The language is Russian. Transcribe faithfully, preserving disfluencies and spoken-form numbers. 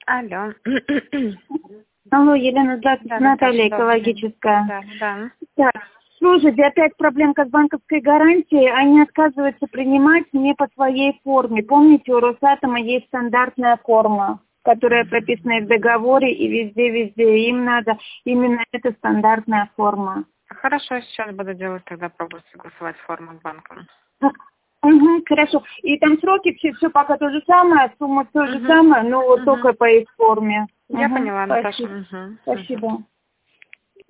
Алло. Алло, Елена, здравствуйте, Да, Наталья, Наташа, экологическая. Да, да. Так, слушайте, опять проблемка с банковской гарантией. Они отказываются принимать не по своей форме. Помните, у Росатома есть стандартная форма, которая прописана в договоре и везде-везде. Им надо именно эта стандартная форма. Хорошо, сейчас буду делать, тогда пробую согласовать форму с банком. Угу, хорошо. И там сроки все, все пока то же самое, сумма то же Угу. самое, но вот Угу. только по их форме. Я Угу, поняла, Наташа. спасибо. Угу. Спасибо.